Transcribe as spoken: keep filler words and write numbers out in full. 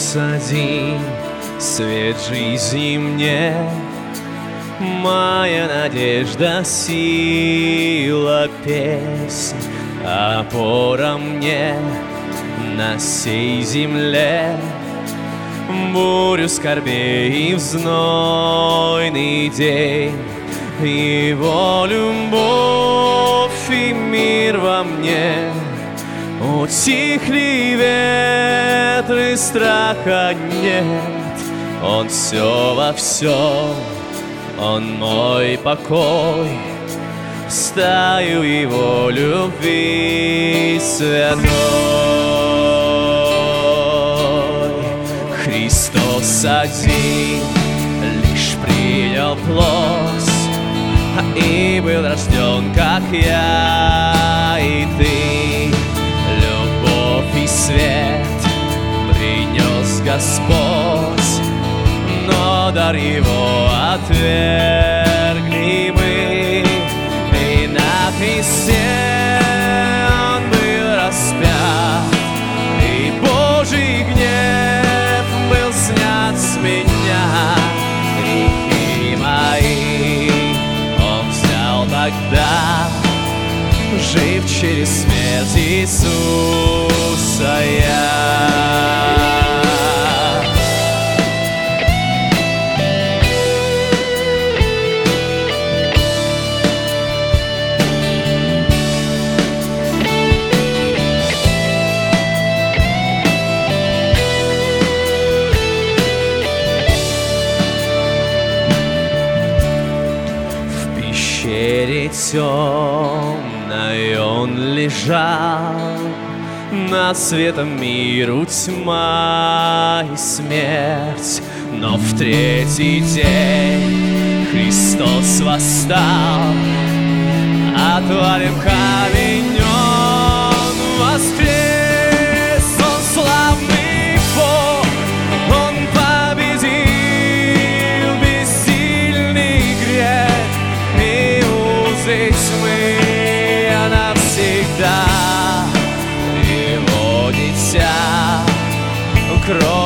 Христос один, свет жизни мне, моя надежда, сила, песнь, опора мне на сей земле. Бурю скорбей и в знойный день, Его любовь и мир во мне. Утихли ветры, страха нет, Он все во всем, Он мой покой. Стаю Его любви святой. Христос один лишь принял плоть и был рожден, как я и ты. Любовь и свет принес Господь, но дар Его отвергли мы. И на кресте Он был распят, и Божий гнев был снят с меня. Грехи мои Он взял тогда, жив через смерть Иисуса я. В пещере темной Он лежал, над светом миру тьма и смерть. Но в третий день Христос восстал, отвалив камень Он воскрес. Он славный Бог, Он победил бессильный грех и узы тьмы навсегда. Его дитя, кровь